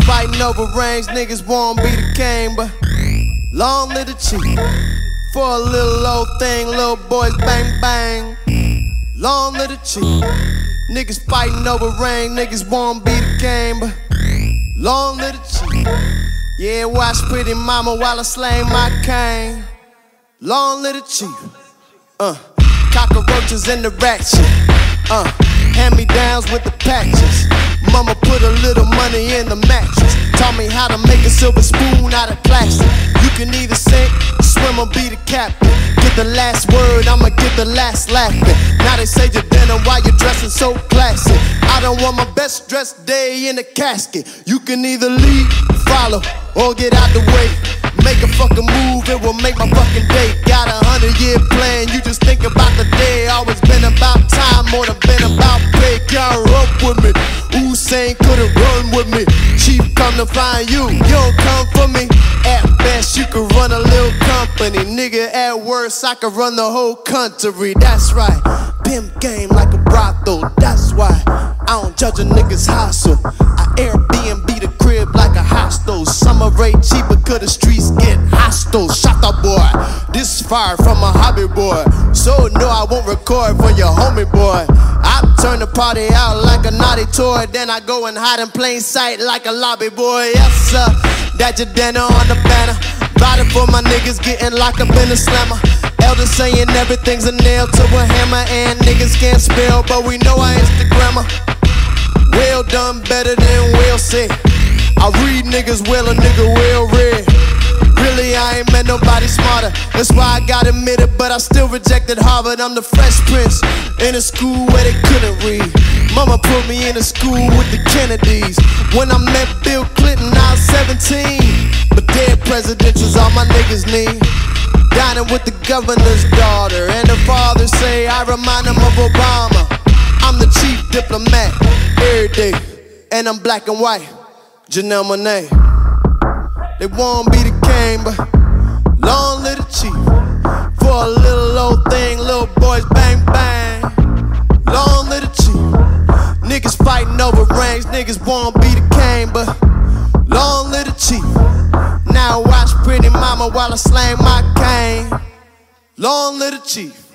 fighting over rings, niggas won't be the king, but long live the chief. For a little old thing, little boys bang bang. Long live the chief. Niggas fighting over ring, niggas won't be the king, but long live the chief. Yeah, watch pretty mama while I slay my cane. Long live the chief. Cockroaches in the ratchet. Hand-me-downs with the patches. Mama put a little money in the mattress. Taught me how to make a silver spoon out of plastic. You can either sink, swim, or be the captain. Get the last word, I'ma get the last laughing. Now they say you're dinner while you're dressing so classy. I don't want my best dressed day in a casket. You can either lead, follow, or get out the way. Make a fucking move, it will make my fucking day. Got a 100-year plan, you just think about the day. Always been about time, more than been about pay. Can't rope with me, Usain couldn't run with me. Chief come to find you, you don't come for me. At best you could run a little company. Nigga, at worst I could run the whole country. That's right, pimp game like a brothel. That's why I don't judge a nigga's hustle. I Airbnb the crib like a hostel. Summer rate cheaper cause the streets get hostile. Shut up boy, this fire from a hobby boy. So no I won't record for your homie boy. I turn the party out like a naughty toy. Then I go and hide in plain sight like a lobby boy. Yes sir, that your dinner on the banner. Riding for my niggas getting locked up in the slammer. Elders saying everything's a nail to a hammer. And niggas can't spell but we know our Instagrammer. Well done better than well said. I read niggas well, a nigga well read. Really I ain't met nobody smarter. That's why I got admitted but I still rejected Harvard. I'm the Fresh Prince in a school where they couldn't read. Mama put me in a school with the Kennedys. When I met Bill Clinton I was 17. But dead presidential's all my niggas need. Dining with the governor's daughter. And the father say I remind him of Obama. I'm the chief diplomat every day. And I'm black and white, Janelle Monáe. They won't be the king, but long live the chief. For a little old thing, little boys bang bang. Long live the chief. Niggas fighting over rings, niggas won't be the king, but long live the chief. Now watch pretty mama while I slang my cane. Long live the chief.